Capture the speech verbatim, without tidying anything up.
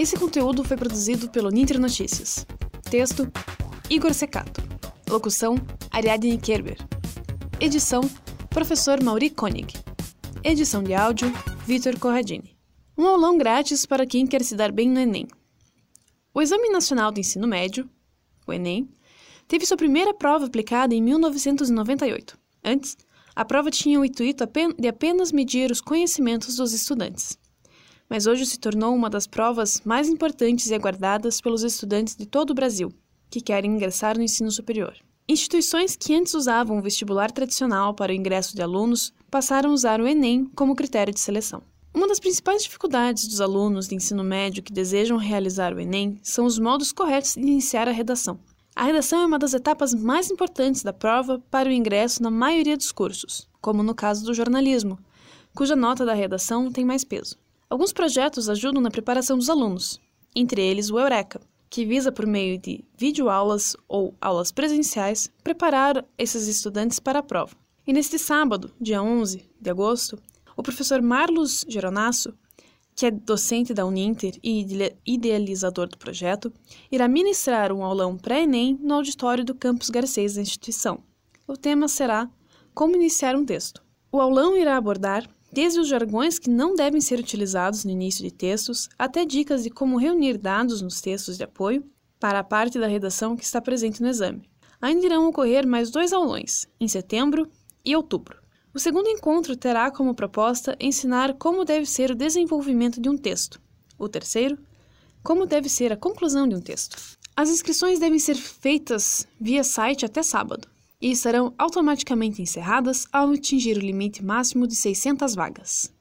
Esse conteúdo foi produzido pelo Ninter Notícias. Texto: Igor Secato. Locução: Ariadne Kerber. Edição: Professor Mauri Koenig. Edição de áudio: Vitor Corradini. Um aulão grátis para quem quer se dar bem no Enem. O Exame Nacional do Ensino Médio, o Enem, teve sua primeira prova aplicada em mil novecentos e noventa e oito. Antes, a prova tinha o intuito de apenas medir os conhecimentos dos estudantes. Mas hoje se tornou uma das provas mais importantes e aguardadas pelos estudantes de todo o Brasil, que querem ingressar no ensino superior. Instituições que antes usavam o vestibular tradicional para o ingresso de alunos passaram a usar o Enem como critério de seleção. Uma das principais dificuldades dos alunos de ensino médio que desejam realizar o Enem são os modos corretos de iniciar a redação. A redação é uma das etapas mais importantes da prova para o ingresso na maioria dos cursos, como no caso do jornalismo, cuja nota da redação tem mais peso. Alguns projetos ajudam na preparação dos alunos, entre eles o Eureka, que visa, por meio de videoaulas ou aulas presenciais, preparar esses estudantes para a prova. E neste sábado, dia onze de agosto, o professor Marlos Geronasso, que é docente da Uninter e idealizador do projeto, irá ministrar um aulão pré-Enem no auditório do Campus Garcês da instituição. O tema será Como iniciar um texto. O aulão irá abordar desde os jargões que não devem ser utilizados no início de textos, até dicas de como reunir dados nos textos de apoio para a parte da redação que está presente no exame. Ainda irão ocorrer mais dois aulões, em setembro e outubro. O segundo encontro terá como proposta ensinar como deve ser o desenvolvimento de um texto. O terceiro, como deve ser a conclusão de um texto. As inscrições devem ser feitas via site até sábado e estarão automaticamente encerradas ao atingir o limite máximo de seiscentas vagas.